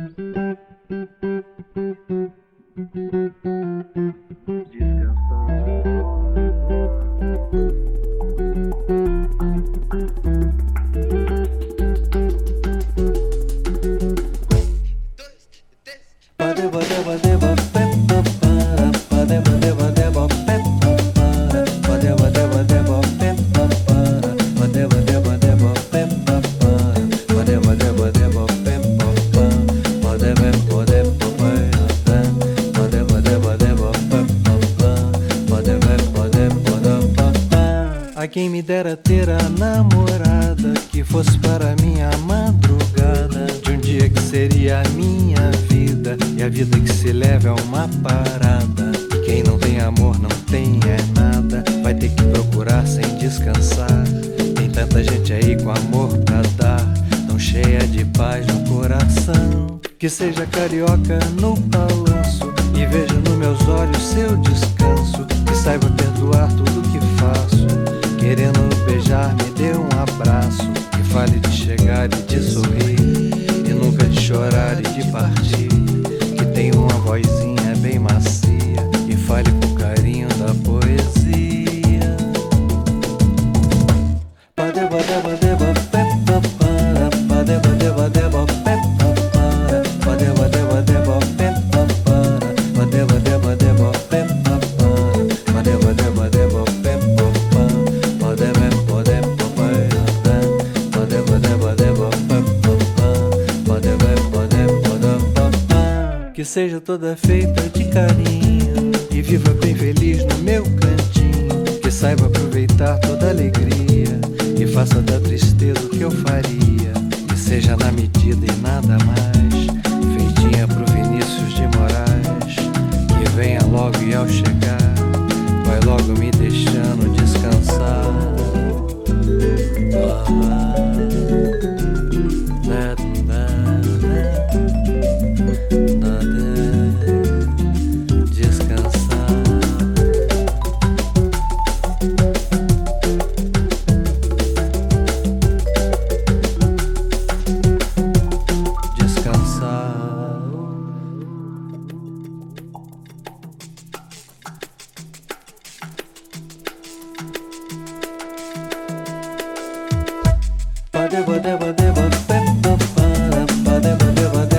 A quem me dera ter a namorada que fosse para minha madrugada, de um dia que seria a minha vida, e a vida que se leva é uma parada. Quem não tem amor não tem é nada, vai ter que procurar sem descansar. Tem tanta gente aí com amor pra dar, tão cheia de paz no coração. Que seja carioca no balanço e veja nos meus olhos seu descanso, que saiba perdoar tudo que faço. Querendo beijar, me dê um abraço, que fale de chegar e de sorrir, e nunca de chorar e de partir, que tem uma vozinha bem macia, e fale com carinho da poesia. Que seja toda feita de carinho e viva bem feliz no meu cantinho, que saiba aproveitar toda alegria e faça da tristeza o que eu faria, que seja na medida e nada mais, feitinha pro Vinícius de Moraes, que venha logo e ao chegar vai logo me deixando descansar. Deba deba deba deba deba deba deba